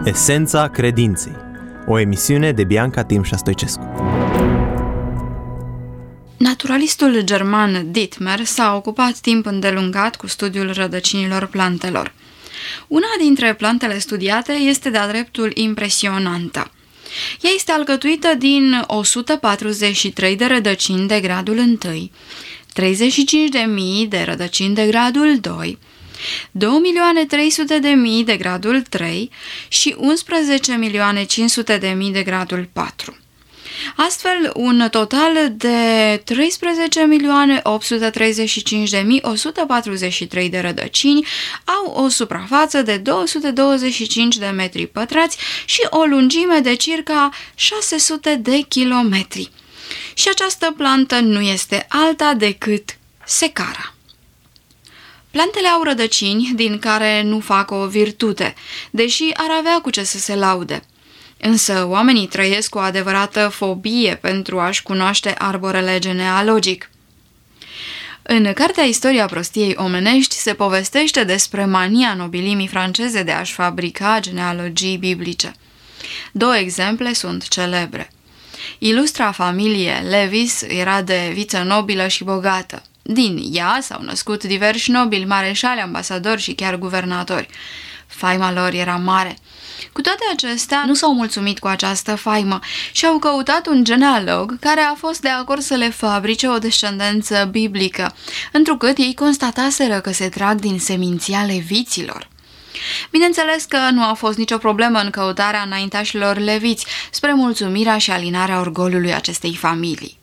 Esența credinței. O emisiune de Bianca Timșa Stoicescu. Naturalistul german Dittmer s-a ocupat timp îndelungat cu studiul rădăcinilor plantelor. Una dintre plantele studiate este de-a dreptul impresionantă. Ea este alcătuită din 143 de rădăcini de gradul 1, 35.000 de rădăcini de gradul 2, 2.300.000 de gradul 3 și 11.500.000 de gradul 4. Astfel, un total de 13.835.143 de rădăcini au o suprafață de 225 de metri pătrați și o lungime de circa 600 de kilometri. Și această plantă nu este alta decât secara. Plantele au rădăcini din care nu fac o virtute, deși ar avea cu ce să se laude. Însă oamenii trăiesc cu o adevărată fobie pentru a-și cunoaște arborele genealogic. În cartea Istoria prostiei omenești se povestește despre mania nobilimii franceze de a-și fabrica genealogii biblice. Două exemple sunt celebre. Ilustra familie Levis era de viță nobilă și bogată. Din ea s-au născut diversi nobili, mareșali, ambasadori și chiar guvernatori. Faima lor era mare. Cu toate acestea, nu s-au mulțumit cu această faimă și au căutat un genealog care a fost de acord să le fabrice o descendență biblică, întrucât ei constataseră că se trag din seminția leviților. Bineînțeles că nu a fost nicio problemă în căutarea înaintașilor leviți, spre mulțumirea și alinarea orgoliului acestei familii.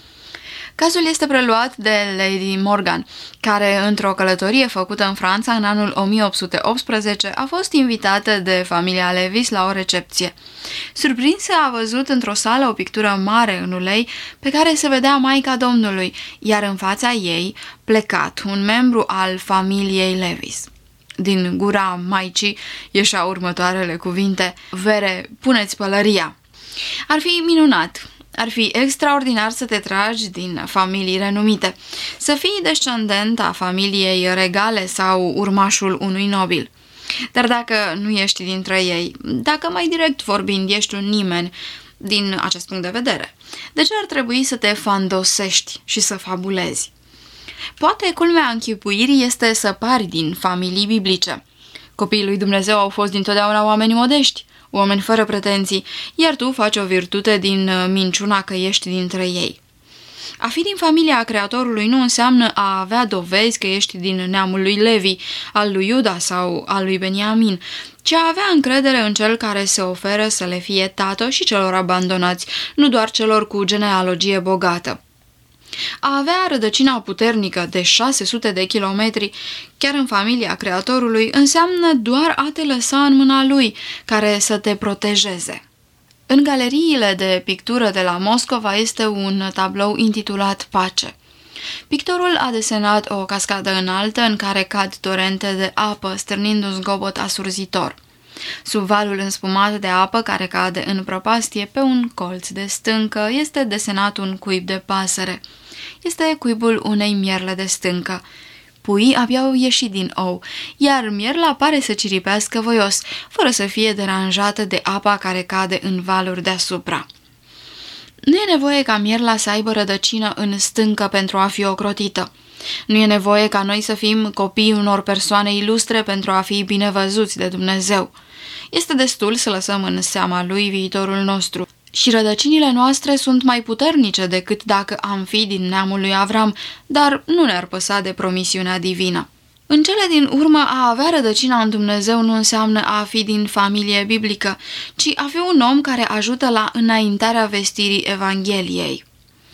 Cazul este preluat de Lady Morgan, care, într-o călătorie făcută în Franța în anul 1818, a fost invitată de familia Levis la o recepție. Surprinsă, a văzut într-o sală o pictură mare în ulei pe care se vedea Maica Domnului, iar în fața ei, plecat, un membru al familiei Levis. Din gura Maicii ieșeau următoarele cuvinte: "Vere, puneți pălăria!" Ar fi minunat! Ar fi extraordinar să te tragi din familii renumite, să fii descendent a familiei regale sau urmașul unui nobil. Dar dacă nu ești dintre ei, dacă mai direct vorbind ești un nimeni din acest punct de vedere, de ce ar trebui să te fandosești și să fabulezi? Poate culmea închipuirii este să pari din familii biblice. Copiii lui Dumnezeu au fost dintotdeauna oameni modești, oameni fără pretenții, iar tu faci o virtute din minciuna că ești dintre ei. A fi din familia Creatorului nu înseamnă a avea dovezi că ești din neamul lui Levi, al lui Iuda sau al lui Beniamin, ci a avea încredere în cel care se oferă să le fie tată și celor abandonați, nu doar celor cu genealogie bogată. A avea rădăcina puternică de 600 de kilometri, chiar în familia Creatorului, înseamnă doar a te lăsa în mâna lui, care să te protejeze. În galeriile de pictură de la Moscova este un tablou intitulat Pace. Pictorul a desenat o cascadă înaltă în care cad torente de apă, stârnind un zgobot asurzitor. Sub valul înspumat de apă care cade în prăpastie, pe un colț de stâncă, este desenat un cuib de pasăre. Este cuibul unei mierle de stâncă. Puii abia au ieșit din ou, iar mierla pare să ciripească voios, fără să fie deranjată de apa care cade în valuri deasupra. Nu e nevoie ca mierla să aibă rădăcină în stâncă pentru a fi ocrotită. Nu e nevoie ca noi să fim copiii unor persoane ilustre pentru a fi bine văzuți de Dumnezeu. Este destul să lăsăm în seama lui viitorul nostru. Și rădăcinile noastre sunt mai puternice decât dacă am fi din neamul lui Avram, dar nu ne-ar păsa de promisiunea divină. În cele din urmă, a avea rădăcina în Dumnezeu nu înseamnă a fi din familie biblică, ci a fi un om care ajută la înaintarea vestirii Evangheliei.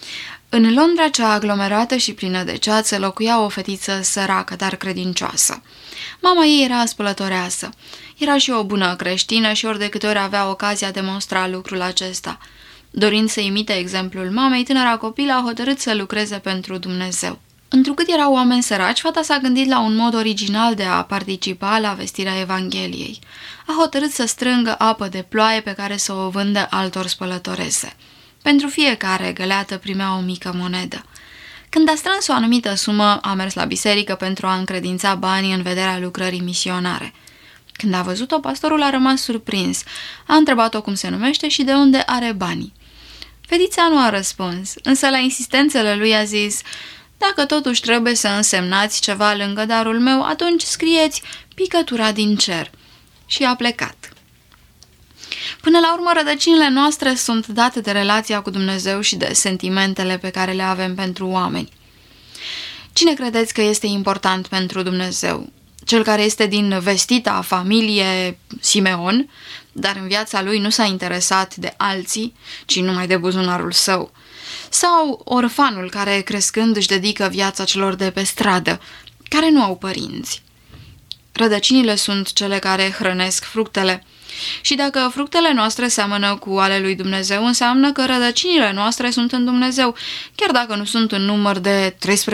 În Londra cea aglomerată și plină de ceață locuia o fetiță săracă, dar credincioasă. Mama ei era spălătoreasă. Era și o bună creștină și ori de câte ori avea ocazia demonstra lucrul acesta. Dorind să imite exemplul mamei, tânăra copilă a hotărât să lucreze pentru Dumnezeu. Întrucât erau oameni săraci, fata s-a gândit la un mod original de a participa la vestirea Evangheliei. A hotărât să strângă apă de ploaie pe care să o vândă altor spălătorese. Pentru fiecare găleată primea o mică monedă. Când a strâns o anumită sumă, a mers la biserică pentru a încredința banii în vederea lucrării misionare. Când a văzut-o, pastorul a rămas surprins. A întrebat-o cum se numește și de unde are banii. Fetița nu a răspuns, însă la insistențele lui a zis: dacă totuși trebuie să însemnați ceva lângă darul meu, atunci scrieți picătura din cer. Și a plecat. Până la urmă, rădăcinile noastre sunt date de relația cu Dumnezeu și de sentimentele pe care le avem pentru oameni. Cine credeți că este important pentru Dumnezeu? Cel care este din vestita familie Simeon, dar în viața lui nu s-a interesat de alții, ci numai de buzunarul său? Sau orfanul care, crescând, își dedică viața celor de pe stradă, care nu au părinți? Rădăcinile sunt cele care hrănesc fructele. Și dacă fructele noastre seamănă cu ale lui Dumnezeu, înseamnă că rădăcinile noastre sunt în Dumnezeu, chiar dacă nu sunt în număr de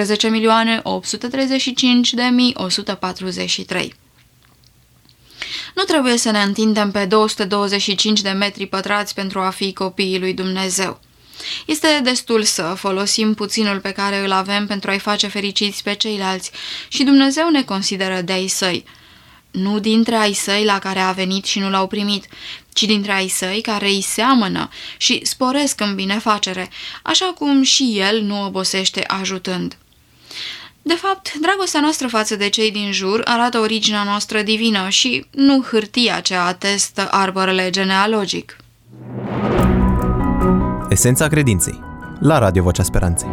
13.835.143. Nu trebuie să ne întindem pe 225 de metri pătrați pentru a fi copiii lui Dumnezeu. Este destul să folosim puținul pe care îl avem pentru a-i face fericiți pe ceilalți și Dumnezeu ne consideră de ai săi. Nu dintre ai săi la care a venit și nu l-au primit, ci dintre ai săi care îi seamănă și sporesc în binefacere, așa cum și el nu obosește ajutând. De fapt, dragostea noastră față de cei din jur arată originea noastră divină și nu hârtia ce atestă arborele genealogic. Esența credinței, la Radio Vocea Speranței.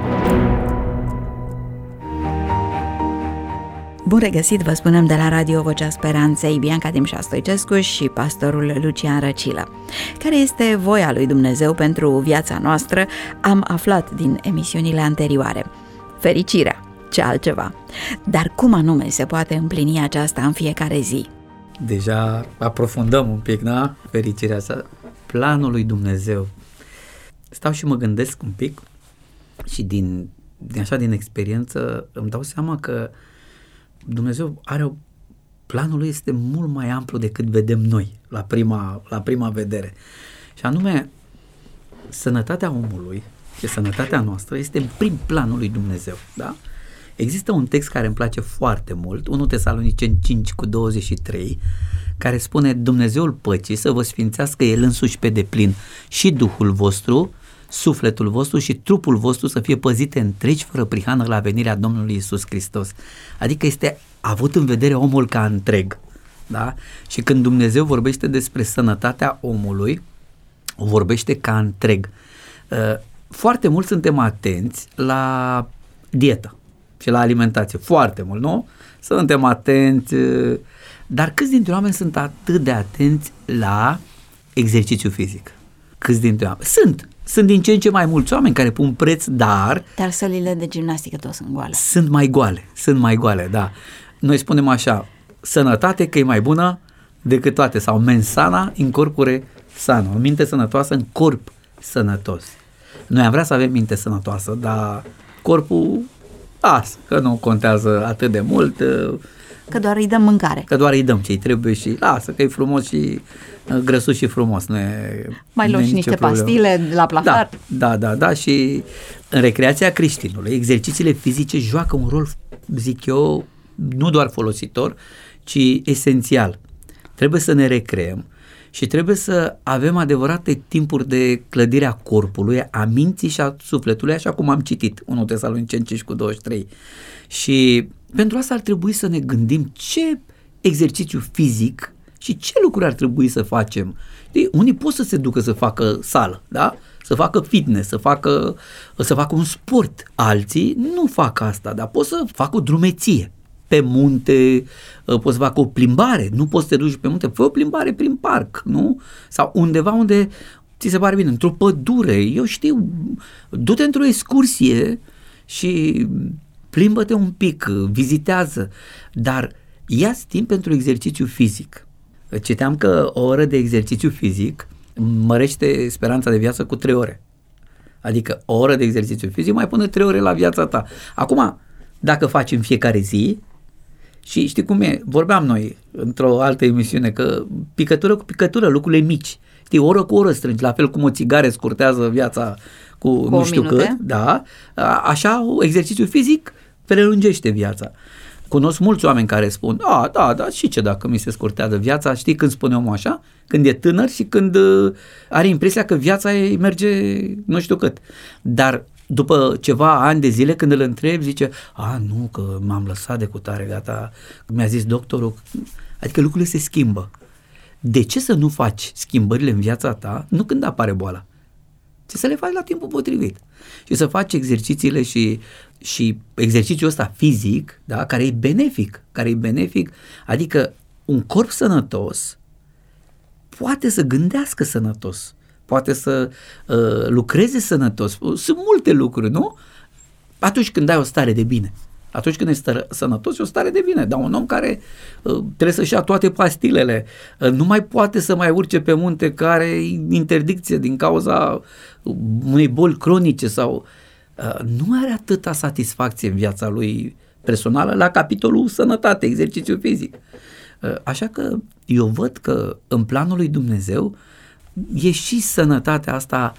Bun regăsit, vă spunem de la Radio Vocea Speranței, Bianca Dimșa Stoicescu și pastorul Lucian Răcilă. Care este voia lui Dumnezeu pentru viața noastră, am aflat din emisiunile anterioare. Fericirea, ce altceva. Dar cum anume se poate împlini aceasta în fiecare zi? Deja aprofundăm un pic, da? Fericirea asta, planul lui Dumnezeu. Stau și mă gândesc un pic și din experiență îmi dau seama că Dumnezeu planul lui este mult mai amplu decât vedem noi la prima vedere. Și anume, sănătatea omului și sănătatea noastră este în prim planul lui Dumnezeu, da? Există un text care îmi place foarte mult, 1 Tesaloniceni 5:23, care spune: Dumnezeul păcii să vă sfințească El însuși pe deplin și Duhul vostru, sufletul vostru și trupul vostru să fie păzite întregi fără prihană la venirea Domnului Iisus Hristos. Adică este avut în vedere omul ca întreg, da? Și când Dumnezeu vorbește despre sănătatea omului, o vorbește ca întreg. Foarte mult suntem atenți la dietă și la alimentație, foarte mult, nu? Suntem atenți, dar câți dintre oameni sunt atât de atenți la exercițiu fizic? Câți dintre oameni? Sunt din ce în ce mai mulți oameni care pun preț, dar sălile de gimnastică tot sunt goale. Sunt mai goale, da. Noi spunem așa: sănătate că e mai bună decât toate, sau mens sana in corpore sano, o minte sănătoasă în corp sănătos. Noi am vrea să avem minte sănătoasă, dar corpul, că nu contează atât de mult. Că doar îi dăm mâncare. Că doar îi dăm ce-i trebuie și lasă că e frumos și grăsuț și frumos. Mai luăm și niște pastile la plafar. Da, și în recreația creștinului, exercițiile fizice joacă un rol, zic eu, nu doar folositor, ci esențial. Trebuie să ne recreăm și trebuie să avem adevărate timpuri de clădire a corpului, a minții și a sufletului, așa cum am citit 1 Tesaloniceni 5:23. Și pentru asta ar trebui să ne gândim ce exercițiu fizic și ce lucruri ar trebui să facem. Unii pot să se ducă să facă sală, da? Să facă fitness, să facă un sport. Alții nu fac asta, dar pot să facă o drumeție pe munte, poți să facă o plimbare, nu poți să te duci pe munte, fă o plimbare prin parc, nu? Sau undeva unde ți se pare bine, într-o pădure, eu știu, du-te într-o excursie și plimbă-te un pic, vizitează, dar ia-ți timp pentru exercițiu fizic. Citeam că o oră de exercițiu fizic mărește speranța de viață cu 3 ore. Adică o oră de exercițiu fizic mai pune 3 ore la viața ta. Acum, dacă faci în fiecare zi, și știi cum e, vorbeam noi într-o altă emisiune că picătură cu picătură, lucrurile mici. Știi, oră cu oră strângi, la fel cum o țigară scurtează viața cu nu știu cât, da, așa exercițiu fizic prelungește viața. Cunosc mulți oameni care spun, da, și ce dacă mi se scurtează viața, știi când spune omul așa? Când e tânăr și când are impresia că viața ei merge nu știu cât. Dar după ceva ani de zile când îl întreb, zice, nu, că m-am lăsat de cutare, gata, mi-a zis doctorul, adică lucrurile se schimbă. De ce să nu faci schimbările în viața ta, nu când apare boala, ci să le faci la timpul potrivit și să faci exercițiile și exercițiul ăsta fizic, da, care e benefic, adică un corp sănătos poate să gândească sănătos, poate să lucreze sănătos. Sunt multe lucruri, nu? Atunci când ai o stare de bine, atunci când ești sănătos, e o stare de bine. Dar un om care trebuie să-și ia toate pastilele, nu mai poate să mai urce pe munte, care are interdicție din cauza unei boli cronice sau nu are atâta satisfacție în viața lui personală la capitolul sănătate, exercițiu fizic. Așa că eu văd că în planul lui Dumnezeu e și sănătatea asta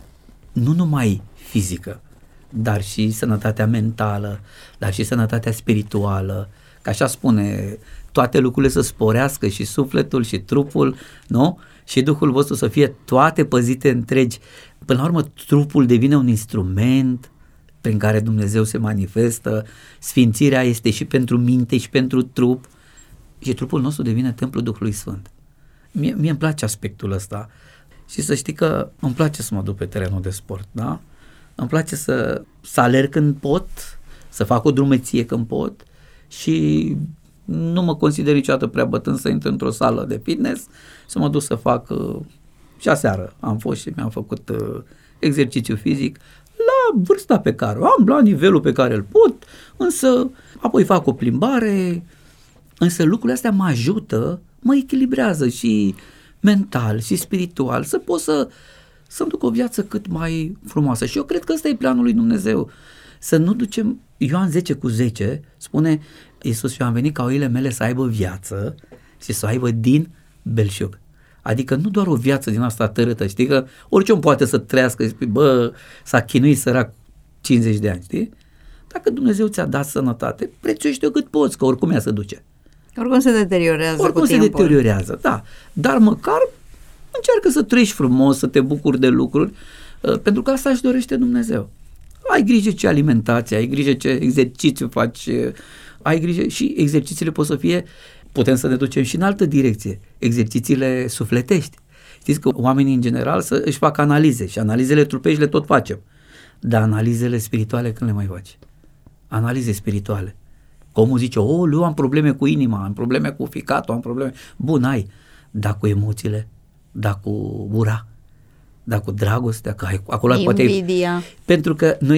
nu numai fizică, dar și sănătatea mentală, dar și sănătatea spirituală, că așa spune, toate lucrurile să sporească, și sufletul și trupul, nu? Și Duhul vostru să fie toate păzite întregi. Până la urmă, trupul devine un instrument prin care Dumnezeu se manifestă, sfințirea este și pentru minte și pentru trup și trupul nostru devine templul Duhului Sfânt. Mie îmi place aspectul ăsta și să știi că îmi place să mă duc pe terenul de sport, da? Îmi place să alerg când pot, să fac o drumeție când pot și nu mă consider niciodată prea bătrân să intru într-o sală de fitness, să mă duc să fac, și aseară am fost și mi-am făcut exercițiu fizic la vârsta pe care o am, la nivelul pe care îl pot, însă apoi fac o plimbare, însă lucrurile astea mă ajută, mă echilibrează și mental și spiritual, să pot să-mi duc o viață cât mai frumoasă. Și eu cred că ăsta e planul lui Dumnezeu. Să nu ducem, Ioan 10:10 spune Iisus, eu am venit ca oile mele să aibă viață și să o aibă din belșug. Adică nu doar o viață din asta tărâtă, știi că orice om poate să trăiască, s-a chinuit sărac 50 de ani, știi? Dacă Dumnezeu ți-a dat sănătate, prețuiește-o cât poți, că oricum ea se duce. Oricum se deteriorează oricum cu timpul. se deteriorează, da. Dar măcar încearcă să trăiești frumos, să te bucuri de lucruri, pentru că asta își dorește Dumnezeu. Ai grijă ce alimentație, ai grijă ce exercițiu faci, ai grijă și exercițiile pot să fie, putem să ne ducem și în altă direcție, exercițiile sufletești. Știți că oamenii în general își fac analize și analizele trupești le tot facem, dar analizele spirituale când le mai faci? Analize spirituale. Omul zice, eu am probleme cu inima, am probleme cu ficatul, am probleme... Bun, ai, dar cu emoțiile, dar cu ura, dar cu dragostea, că acolo invidia. Poate... Pentru că noi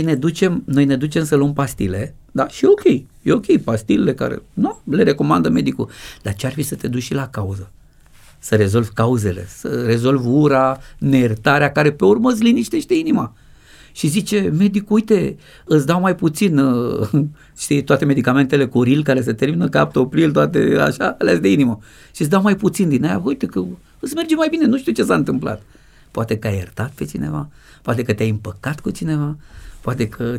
ne ducem să luăm pastile, da, și e ok, pastilele care, le recomandă medicul, dar ce-ar fi să te duci și la cauză? Să rezolvi cauzele, să rezolvi ura, neiertarea, care pe urmă îți liniștește inima. Și zice medicul, uite, îți dau mai puțin, știi, toate medicamentele cu ril care se termină, captopril, toate așa, alea de inimă. Și îți dau mai puțin din aia, uite că îți merge mai bine, nu știu ce s-a întâmplat. Poate că ai iertat pe cineva, poate că te-ai împăcat cu cineva, poate că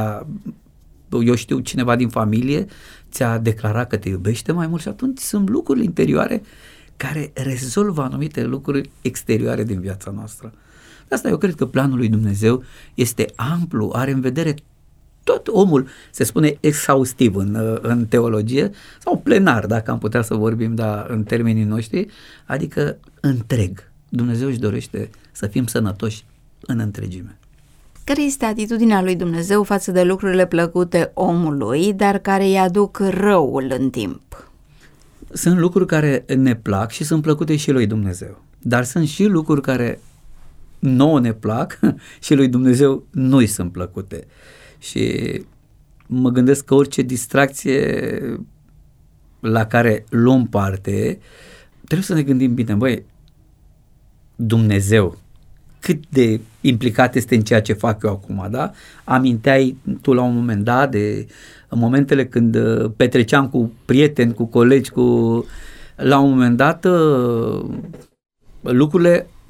cineva din familie ți-a declarat că te iubește mai mult și atunci sunt lucruri interioare care rezolvă anumite lucruri exterioare din viața noastră. De asta eu cred că planul lui Dumnezeu este amplu, are în vedere tot omul, se spune exhaustiv în teologie, sau plenar, dacă am putea să vorbim, în termenii noștri, adică întreg. Dumnezeu își dorește să fim sănătoși în întregime. Care este atitudinea lui Dumnezeu față de lucrurile plăcute omului, dar care îi aduc răul în timp? Sunt lucruri care ne plac și sunt plăcute și lui Dumnezeu, dar sunt și lucruri care nouă ne plac și lui Dumnezeu nu-i sunt plăcute. Și mă gândesc că orice distracție la care luăm parte, trebuie să ne gândim bine, Dumnezeu, cât de implicat este în ceea ce fac eu acum, da? Aminteai tu la un moment dat de momentele când petreceam cu prieteni, cu colegi, la un moment dat lucrurile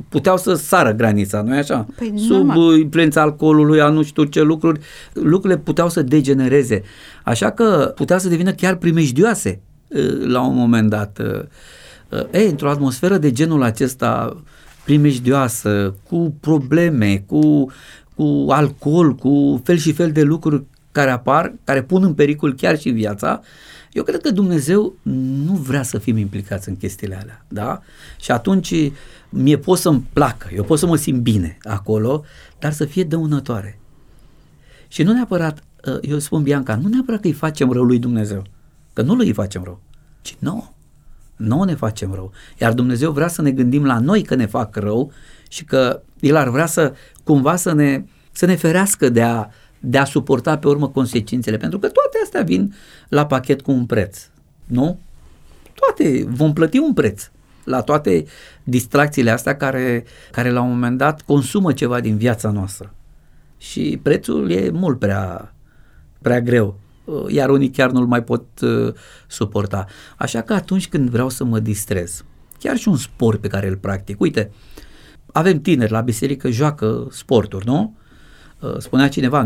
puteau să sară granița, nu-i așa? Păi, sub normal. influența alcoolului, a nu știu ce lucrurile puteau să degenereze. Așa că puteau să devină chiar primejdioase la un moment dat. Într-o atmosferă de genul acesta primejdioasă, cu probleme, cu alcool, cu fel și fel de lucruri care apar, care pun în pericol chiar și viața, eu cred că Dumnezeu nu vrea să fim implicați în chestiile alea, da? Și atunci mie pot să-mi placă, eu pot să mă simt bine acolo, dar să fie dăunătoare. Și nu neapărat, eu spun Bianca, nu neapărat că îi facem rău lui Dumnezeu, că nu îi facem rău, ci nouă ne facem rău. Iar Dumnezeu vrea să ne gândim la noi că ne fac rău și că El ar vrea să cumva să ne ferească de a suporta pe urmă consecințele, pentru că toate astea vin la pachet cu un preț, nu? Toate vom plăti un preț la toate distracțiile astea care la un moment dat consumă ceva din viața noastră. Și prețul e mult prea greu, iar unii chiar nu-l mai pot suporta. Așa că atunci când vreau să mă distrez, chiar și un sport pe care îl practic, uite, avem tineri la biserică, joacă sporturi, nu? Spunea cineva,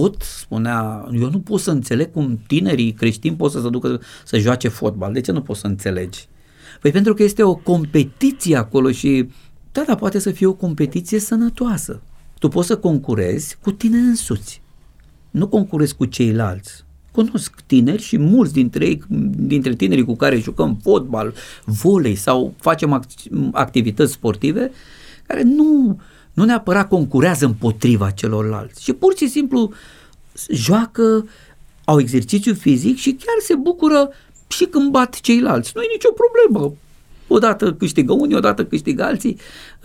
eu nu pot să înțeleg cum tinerii creștini pot să se ducă să joace fotbal. De ce nu poți să înțelegi? Păi pentru că este o competiție acolo și dar poate să fie o competiție sănătoasă. Tu poți să concurezi cu tine însuți, nu concurezi cu ceilalți. Cunosc tineri și mulți dintre tinerii cu care jucăm fotbal, volei sau facem activități sportive care nu neapărat concurează împotriva celorlalți și pur și simplu joacă, au exercițiu fizic și chiar se bucură și când bat ceilalți. Nu e nicio problemă. Odată câștigă unii, odată câștigă alții.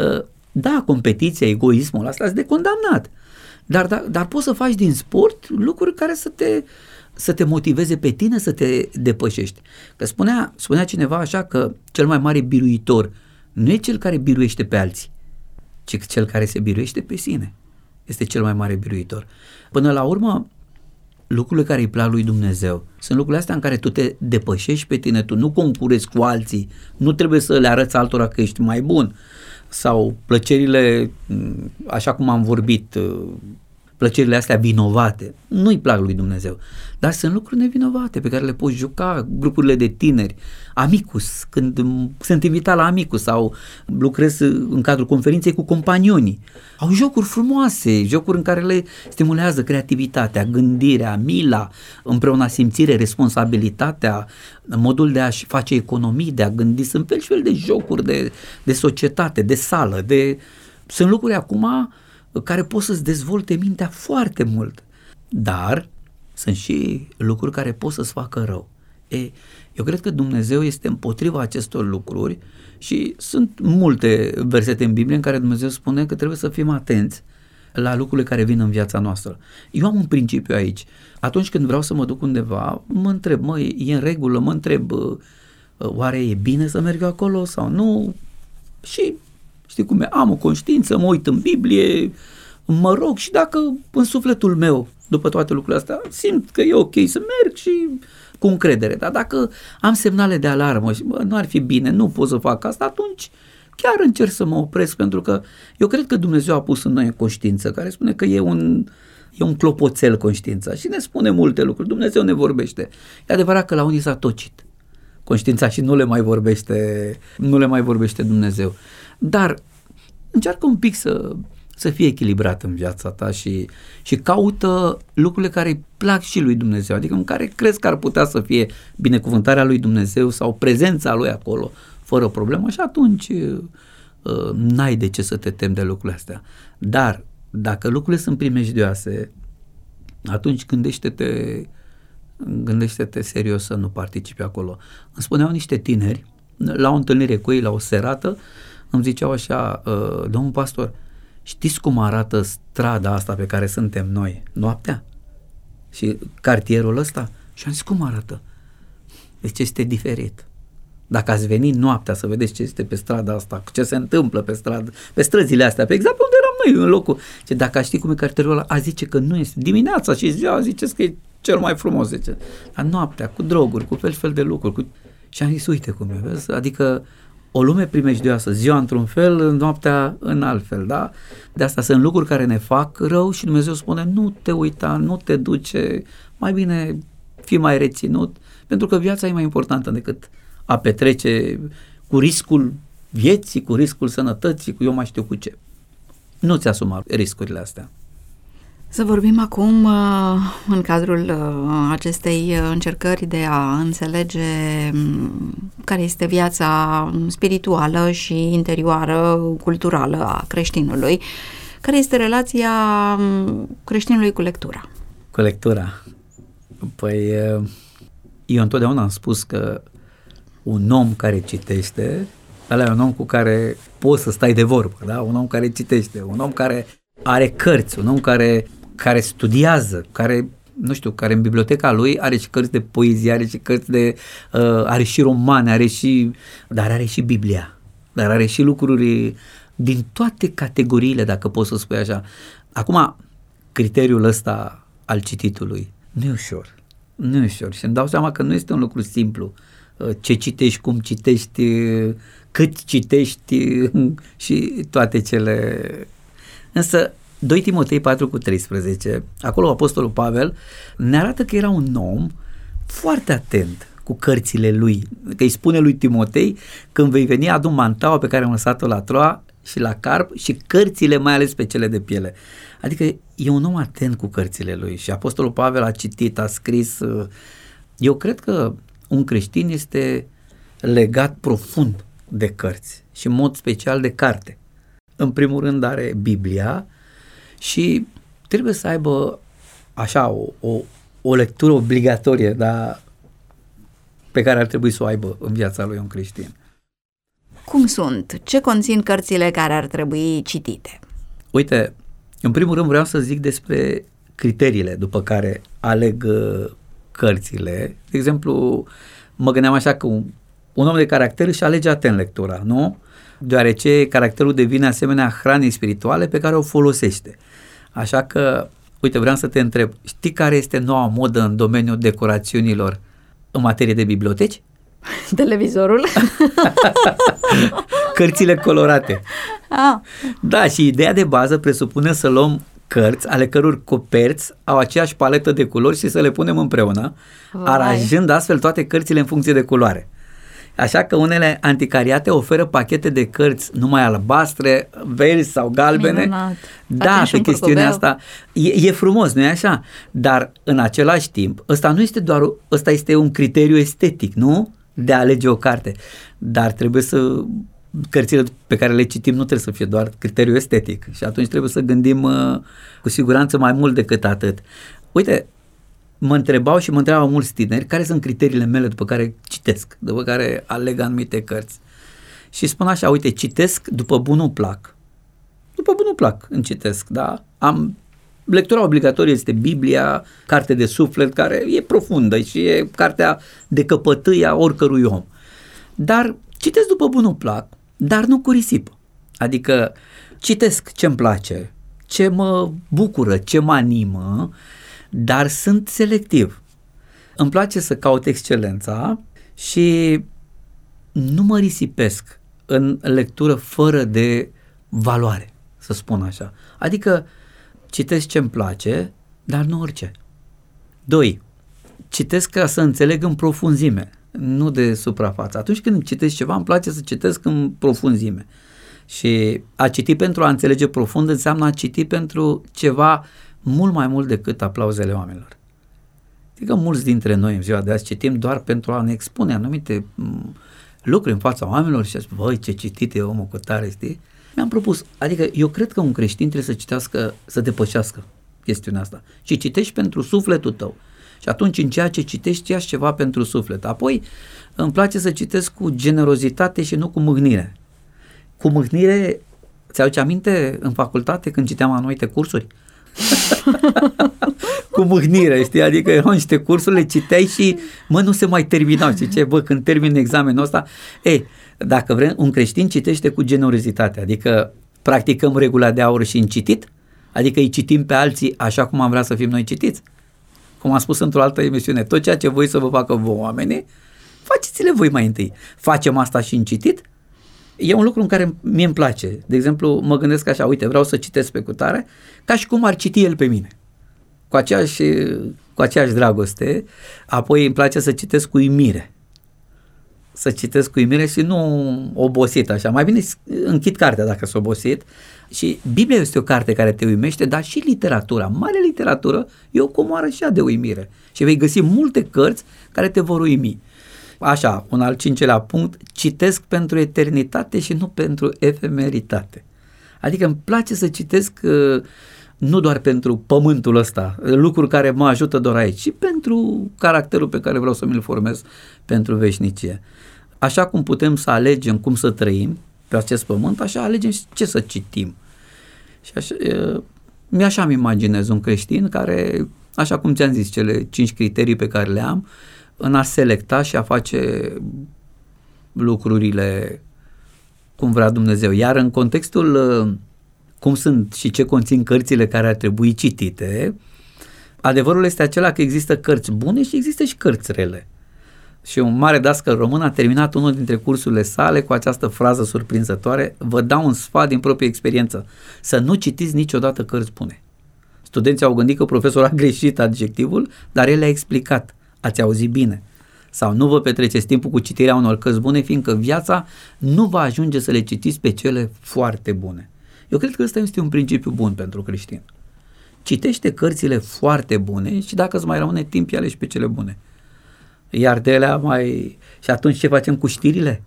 Da, competiția, egoismul ăsta este de condamnat. Dar poți să faci din sport lucruri care să te motiveze pe tine să te depășești. Că spunea cineva așa că cel mai mare biruitor nu e cel care biruiește pe alții, ci cel care se biruiește pe sine. Este cel mai mare biruitor. Până la urmă, lucrurile care îi plac lui Dumnezeu sunt lucrurile astea în care tu te depășești pe tine, tu nu concurezi cu alții, nu trebuie să le arăți altora că ești mai bun, sau plăcerile, așa cum am vorbit, plăcerile astea vinovate, nu-i plac lui Dumnezeu, dar sunt lucruri nevinovate pe care le poți juca, grupurile de tineri, Amicus, când sunt invitat la Amicus sau lucrez în cadrul conferinței cu companionii, au jocuri frumoase, jocuri în care le stimulează creativitatea, gândirea, mila, împreună simțire, responsabilitatea, modul de a-și face economii, de a gândi, sunt fel și fel de jocuri de societate, de sală, sunt lucruri acum care pot să-ți dezvolte mintea foarte mult, dar sunt și lucruri care pot să-ți facă rău. Eu cred că Dumnezeu este împotriva acestor lucruri și sunt multe versete în Biblie în care Dumnezeu spune că trebuie să fim atenți la lucrurile care vin în viața noastră. Eu am un principiu aici. Atunci când vreau să mă duc undeva, mă întreb, e în regulă, mă întreb, oare e bine să merg acolo sau nu? Și știi cum e, am o conștiință, mă uit în Biblie, mă rog și dacă în sufletul meu, după toate lucrurile astea, simt că e ok să merg și cu încredere, dar dacă am semnale de alarmă și nu ar fi bine, nu pot să fac asta, atunci chiar încerc să mă opresc, pentru că eu cred că Dumnezeu a pus în noi o conștiință care spune că e un clopoțel conștiința și ne spune multe lucruri, Dumnezeu ne vorbește. E adevărat că la unii s-a tocit conștiința și nu le mai vorbește Dumnezeu. Dar încearcă un pic să fie echilibrat în viața ta și caută lucrurile care îi plac și lui Dumnezeu, adică în care crezi că ar putea să fie binecuvântarea lui Dumnezeu sau prezența lui acolo, fără problemă, și atunci n-ai de ce să te temi de lucrurile astea. Dar dacă lucrurile sunt primejdioase, atunci gândește-te serios să nu participi acolo. Îmi spuneau niște tineri, la o întâlnire cu ei, la o serată, îmi ziceau așa, domnul pastor, știți cum arată strada asta pe care suntem noi noaptea? Și cartierul ăsta? Și am zis, cum arată? Deci este diferit. Dacă ați venit noaptea să vedeți ce este pe strada asta, ce se întâmplă pe stradă, pe străzile astea, pe exact unde eram noi în locul. Și dacă aș ști cum e cartierul ăla, a zice că nu este. Dimineața și ziua ziceți că e cel mai frumos, zice. Dar noaptea, cu droguri, cu fel de lucruri. Și am zis, uite cum e, vezi? Adică o lume primejdioasă, ziua într-un fel, noaptea în alt fel, da? De asta sunt lucruri care ne fac rău și Dumnezeu spune, nu te uita, nu te duce, mai bine fii mai reținut, pentru că viața e mai importantă decât a petrece cu riscul vieții, cu riscul sănătății, cu eu mai știu cu ce. Nu-ți asuma riscurile astea. Să vorbim acum în cadrul acestei încercări de a înțelege care este viața spirituală și interioară, culturală a creștinului. Care este relația creștinului cu lectura? Cu lectura? Păi eu întotdeauna am spus că un om care citește, ăla e un om cu care poți să stai de vorbă, da? Un om care citește, un om care are cărți, un om care studiază, care, nu știu, care în biblioteca lui are și cărți de poezie, are și cărți de, are și romane, dar are și Biblia, dar are și lucruri din toate categoriile, dacă poți să spui așa. Acum, criteriul ăsta al cititului nu e ușor, și îmi dau seama că nu este un lucru simplu. Ce citești, cum citești, cât citești și toate cele... Însă 2 Timotei 4:13, acolo Apostolul Pavel ne arată că era un om foarte atent cu cărțile lui, că îi spune lui Timotei, când vei veni adu mantaua pe care am lăsat-o la Troa și la Carp și cărțile, mai ales pe cele de piele. Adică e un om atent cu cărțile lui și Apostolul Pavel a citit, a scris. Eu cred că un creștin este legat profund de cărți și în mod special de carte. În primul rând are Biblia și trebuie să aibă așa o lectură obligatorie, dar pe care ar trebui să o aibă în viața lui un creștin. Cum sunt? Ce conțin cărțile care ar trebui citite? Uite, în primul rând vreau să zic despre criteriile după care aleg cărțile. De exemplu, mă gândeam așa că un om de caracter își alege atent lectura, nu? Deoarece caracterul devine asemenea hranei spirituale pe care o folosește. Așa că, uite, vreau să te întreb, știi care este noua modă în domeniul decorațiunilor în materie de biblioteci? Televizorul? Cărțile colorate. Da, și ideea de bază presupune să luăm cărți ale căror coperți au aceeași paletă de culori și să le punem împreună, aranjând astfel toate cărțile în funcție de culoare. Așa că unele anticariate oferă pachete de cărți numai albastre, verzi sau galbene. Minunat. Da, pe chestiunea asta e frumos, nu e așa? Dar în același timp, ăsta este un criteriu estetic, nu? De a alege o carte. Dar trebuie să cărțile pe care le citim nu trebuie să fie doar criteriu estetic și atunci trebuie să gândim cu siguranță mai mult decât atât. Uite, mă întrebau mulți tineri care sunt criteriile mele după care citesc, după care aleg anumite cărți. Și spun așa, uite, citesc după bunul plac. După bunul plac îmi citesc, da? Lectura obligatorie este Biblia, carte de suflet, care e profundă și e cartea de căpătâi a oricărui om. Dar citesc după bunul plac, dar nu cu risipă. Adică citesc ce-mi place, ce mă bucură, ce mă animă, dar sunt selectiv. Îmi place să caut excelența și nu mă risipesc în lectură fără de valoare, să spun așa. Adică citesc ce-mi place, dar nu orice. 2. Citesc ca să înțeleg în profunzime, nu de suprafață. Atunci când citesc ceva, îmi place să citesc în profunzime. Și a citi pentru a înțelege profund înseamnă a citi pentru ceva mult mai mult decât aplauzele oamenilor. Adică mulți dintre noi în ziua de azi citim doar pentru a ne expune anumite lucruri în fața oamenilor și a spus, băi, ce citit e omul cu tare, știi? Mi-am propus, adică eu cred că un creștin trebuie să citească, să depășească chestiunea asta și citești pentru sufletul tău. Și atunci în ceea ce citești iași ceva pentru suflet. Apoi îmi place să citesc cu generozitate și nu cu mâhnire. Cu mâhnire, ți-aduce aminte în facultate când citeam anumite cursuri? Cu mâhnire, știi? Adică erau niște cursuri, le citeai și nu se mai terminau. Știi ce? Când termin examenul ăsta, dacă vrem, un creștin citește cu generozitate, adică practicăm regula de aur și în citit, adică îi citim pe alții așa cum am vrea să fim noi citiți. Cum am spus într-o altă emisiune, tot ceea ce voi să vă facă voi oamenii, faceți-le voi mai întâi. Facem asta și în citit? E un lucru în care mie îmi place. De exemplu, mă gândesc așa, uite, vreau să citesc pe cutare, ca și cum ar citi el pe mine. Cu aceeași dragoste. Apoi îmi place să citesc cu uimire. Să citesc cu uimire și nu obosit așa. Mai bine închid cartea dacă sunt obosit. Și Biblia este o carte care te uimește, dar și literatura, mare literatură, e o comoară și ea de uimire. Și vei găsi multe cărți care te vor uimi. Așa, un al 5-lea punct, citesc pentru eternitate și nu pentru efemeritate. Adică îmi place să citesc nu doar pentru pământul ăsta, lucruri care mă ajută doar aici, ci pentru caracterul pe care vreau să mi-l formez pentru veșnicie. Așa cum putem să alegem cum să trăim pe acest pământ, așa alegem ce să citim. Și așa îmi imaginez un creștin care, așa cum ți-am zis, cele 5 criterii pe care le am, în a selecta și a face lucrurile cum vrea Dumnezeu. Iar în contextul cum sunt și ce conțin cărțile care ar trebui citite, adevărul este acela că există cărți bune și există și cărți rele. Și un mare dascăl român a terminat unul dintre cursurile sale cu această frază surprinzătoare: vă dau un sfat din proprie experiență, să nu citiți niciodată cărți bune. Studenții au gândit că profesorul a greșit adjectivul, dar el le-a explicat: ați auzit bine. Sau nu vă petreceți timpul cu citirea unor cărți bune, fiindcă viața nu va ajunge să le citiți pe cele foarte bune. Eu cred că ăsta este un principiu bun pentru creștin. Citește cărțile foarte bune și dacă îți mai rămâne timp, ia-le și pe cele bune. Iar de alea mai... Și atunci ce facem cu știrile?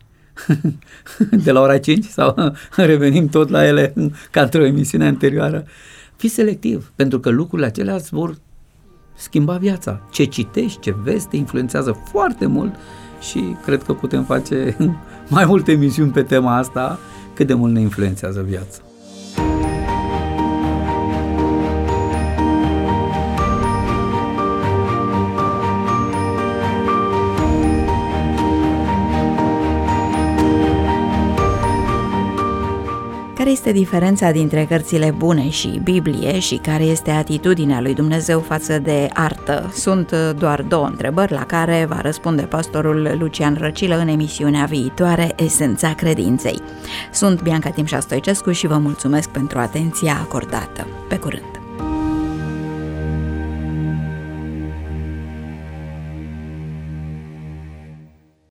De la ora 5? Sau revenim tot la ele ca într-o emisiune anterioară? Fii selectiv, pentru că lucrurile acelea îți vor schimba viața. Ce citești, ce vezi, te influențează foarte mult și cred că putem face mai multe emisiuni pe tema asta, cât de mult ne influențează viața. Care este diferența dintre cărțile bune și Biblie și care este atitudinea lui Dumnezeu față de artă? Sunt doar 2 întrebări la care va răspunde pastorul Lucian Răcilă în emisiunea viitoare, Esența Credinței. Sunt Bianca Timșa Stoicescu și vă mulțumesc pentru atenția acordată. Pe curând!